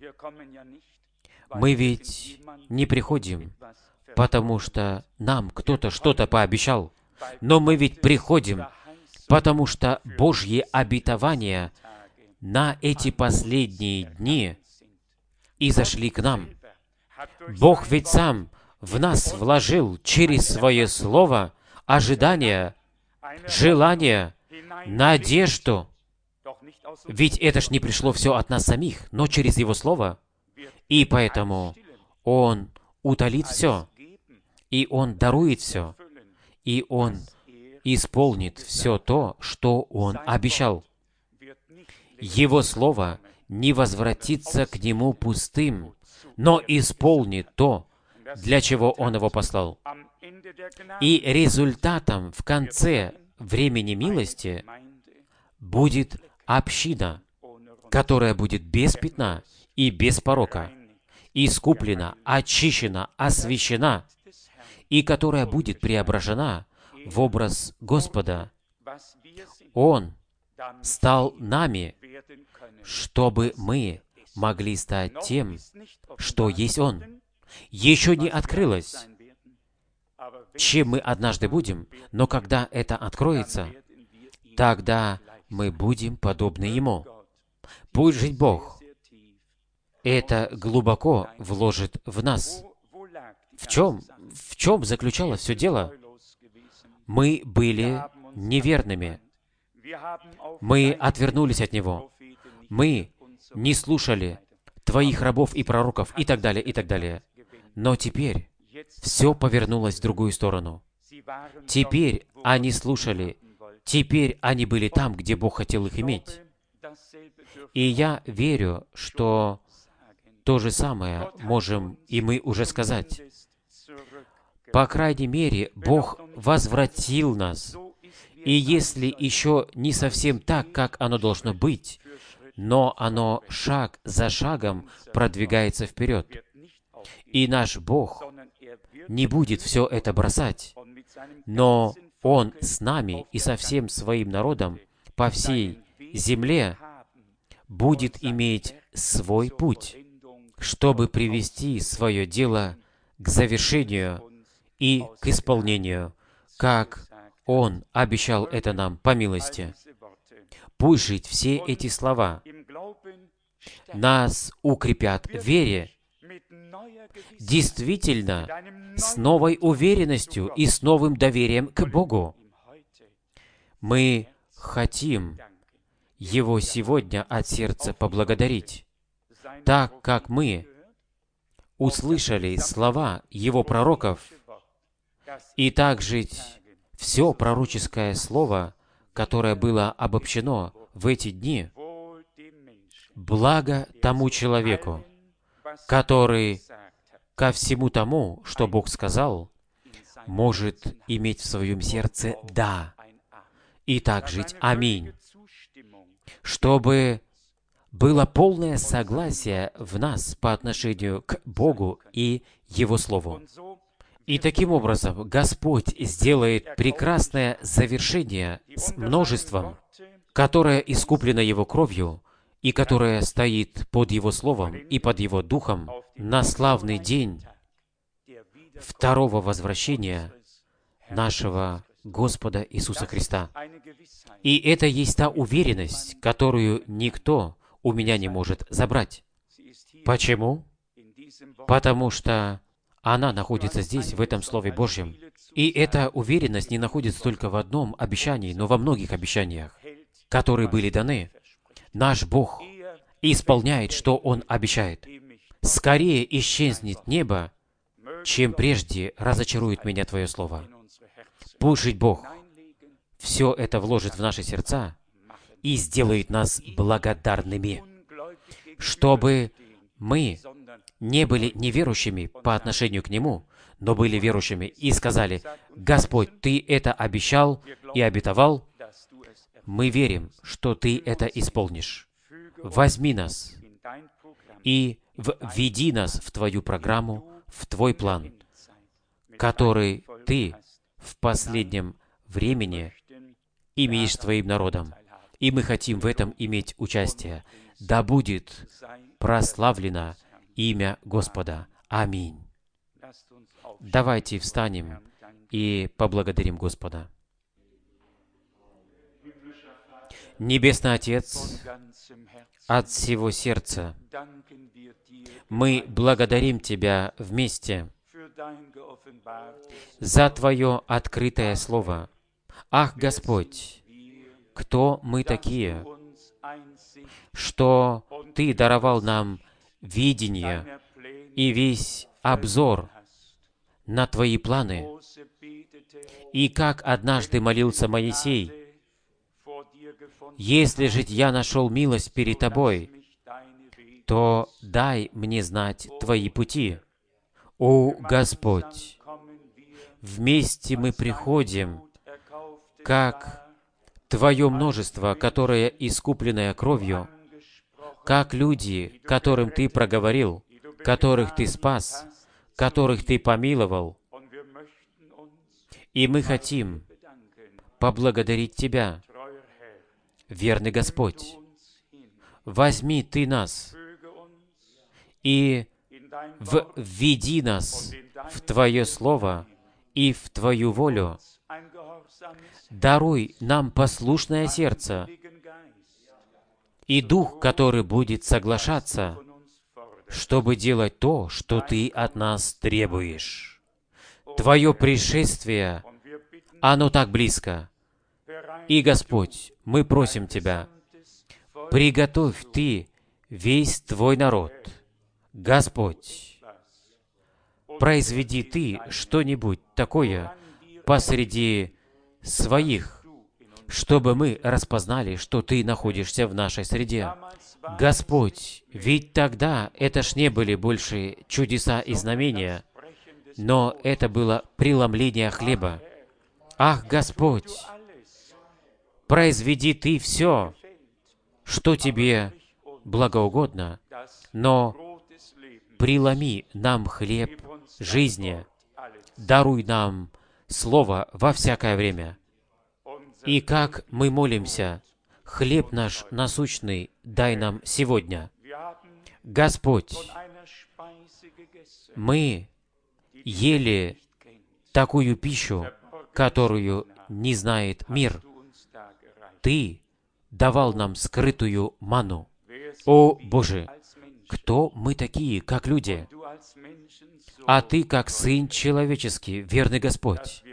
Мы ведь не приходим, потому что нам кто-то что-то пообещал, но мы ведь приходим, потому что Божьи обетования на эти последние дни изошли к нам. Бог ведь сам в нас вложил через Свое Слово ожидание, желание, надежду. Ведь это ж не пришло все от нас самих, но через Его Слово. И поэтому Он утолит все, и Он дарует все, и Он исполнит все то, что Он обещал. Его Слово не возвратится к Нему пустым, но исполнит то, для чего Он его послал. И результатом в конце времени милости будет община, которая будет без пятна и без порока, искуплена, очищена, освящена, и которая будет преображена в образ Господа. Он стал нами, чтобы мы могли стать тем, что есть Он. Еще не открылось, чем мы однажды будем, но когда это откроется, тогда мы будем подобны Ему. Пусть жить Бог это глубоко вложит в нас. В чем, в чем заключалось все дело? Мы были неверными. Мы отвернулись от Него. Мы не слушали Твоих рабов и пророков, и так далее, и так далее. Но теперь все повернулось в другую сторону. Теперь они слушали, теперь они были там, где Бог хотел их иметь. И я верю, что то же самое можем и мы уже сказать. По крайней мере, Бог возвратил нас. И если еще не совсем так, как оно должно быть, но оно шаг за шагом продвигается вперед. И наш Бог не будет все это бросать, но Он с нами и со всем своим народом по всей земле будет иметь свой путь, чтобы привести свое дело к завершению и к исполнению, как Он обещал это нам по милости. Пусть жить все эти слова нас укрепят в вере, действительно, с новой уверенностью и с новым доверием к Богу. Мы хотим Его сегодня от сердца поблагодарить, так как мы услышали слова Его пророков, и так жить все пророческое слово, которое было обобщено в эти дни, благо тому человеку, который ко всему тому, что Бог сказал, может иметь в своем сердце «да», и так жить «аминь», чтобы было полное согласие в нас по отношению к Богу и Его Слову. И таким образом Господь сделает прекрасное завершение с множеством, которое искуплено Его кровью и которое стоит под Его Словом и под Его Духом на славный день второго возвращения нашего Господа Иисуса Христа. И это есть та уверенность, которую никто у меня не может забрать. Почему? Потому что она находится здесь, в этом Слове Божьем. И эта уверенность не находится только в одном обещании, но во многих обещаниях, которые были даны. Наш Бог исполняет, что Он обещает. Скорее исчезнет небо, чем прежде разочарует меня Твое Слово. Пусть жить Бог все это вложит в наши сердца и сделает нас благодарными, чтобы мы не были неверующими по отношению к Нему, но были верующими и сказали: «Господь, Ты это обещал и обетовал, мы верим, что Ты это исполнишь. Возьми нас и введи нас в Твою программу, в Твой план, который Ты в последнем времени имеешь с Твоим народом. И мы хотим в этом иметь участие. Да будет прославлено имя Господа. Аминь». Давайте встанем и поблагодарим Господа. Небесный Отец, от всего сердца мы благодарим Тебя вместе за Твое открытое Слово. Ах, Господь, кто мы такие, что Ты даровал нам видение и весь обзор на Твои планы. И как однажды молился Моисей: «Если же я нашел милость перед Тобой, то дай мне знать Твои пути». О, Господь, вместе мы приходим, как Твое множество, которое искупленное кровью, как люди, которым Ты проговорил, которых Ты спас, которых Ты помиловал. И мы хотим поблагодарить Тебя, верный Господь. Возьми Ты нас и введи нас в Твое Слово и в Твою волю. Даруй нам послушное сердце и дух, который будет соглашаться, чтобы делать то, что Ты от нас требуешь. Твое пришествие, оно так близко. И, Господь, мы просим Тебя, приготовь Ты весь Твой народ. Господь, произведи Ты что-нибудь такое посреди своих, чтобы мы распознали, что Ты находишься в нашей среде. Господь, ведь тогда это ж не были больше чудеса и знамения, но это было преломление хлеба. Ах, Господь, произведи Ты все, что Тебе благоугодно, но преломи нам хлеб жизни, даруй нам Слово во всякое время. И как мы молимся, хлеб наш насущный дай нам сегодня. Господь, мы ели такую пищу, которую не знает мир. Ты давал нам скрытую ману. О, Боже, кто мы такие, как люди? А Ты, как Сын человеческий, верный Господь,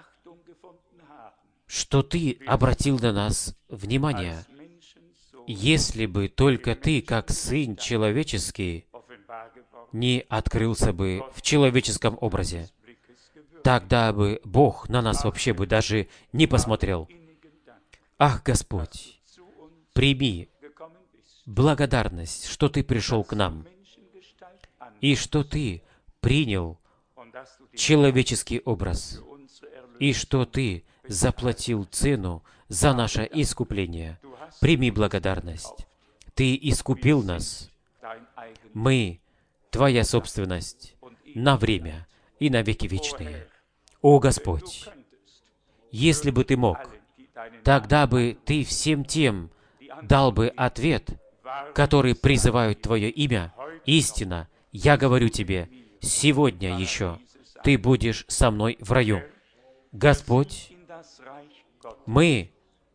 что Ты обратил на нас внимание. Если бы только Ты, как Сын человеческий, не открылся бы в человеческом образе, тогда бы Бог на нас вообще бы даже не посмотрел. Ах, Господь, прими благодарность, что Ты пришел к нам, и что Ты принял человеческий образ, и что Ты заплатил цену за наше искупление. Прими благодарность. Ты искупил нас. Мы — Твоя собственность на время и на веки вечные. О, Господь, если бы Ты мог, тогда бы Ты всем тем дал бы ответ, которые призывают Твое имя. Истина, я говорю Тебе, сегодня еще Ты будешь со мной в раю. Господь, мы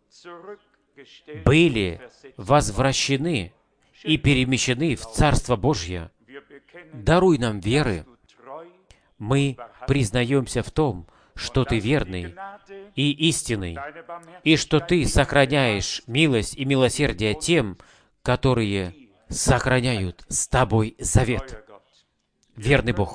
были возвращены и перемещены в Царство Божье. Даруй нам веры. Мы признаемся в том, что Ты верный и истинный, и что Ты сохраняешь милость и милосердие тем, которые сохраняют с Тобой завет. Верный Бог,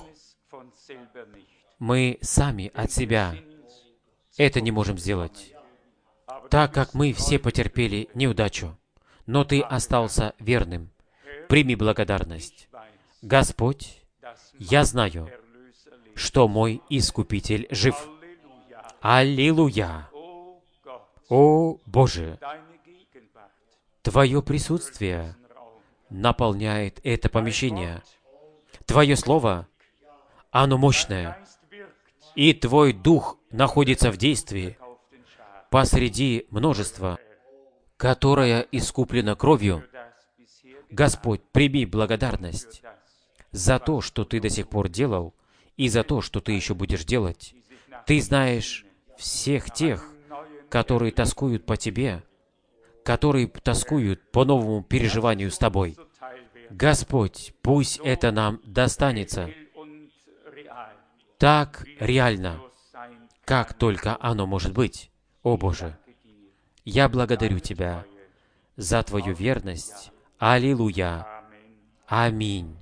мы сами от себя это не можем сделать, так как мы все потерпели неудачу, но Ты остался верным. Прими благодарность. Господь, я знаю, что мой Искупитель жив. Аллилуйя! О, Боже! Твое присутствие наполняет это помещение. Твое Слово, оно мощное, и Твой Дух находится в действии посреди множества, которое искуплено кровью. Господь, прими благодарность за то, что Ты до сих пор делал, и за то, что Ты еще будешь делать. Ты знаешь всех тех, которые тоскуют по Тебе, которые тоскуют по новому переживанию с Тобой. Господь, пусть это нам достанется так реально, как только оно может быть. О Боже, я благодарю Тебя за Твою верность. Аллилуйя. Аминь.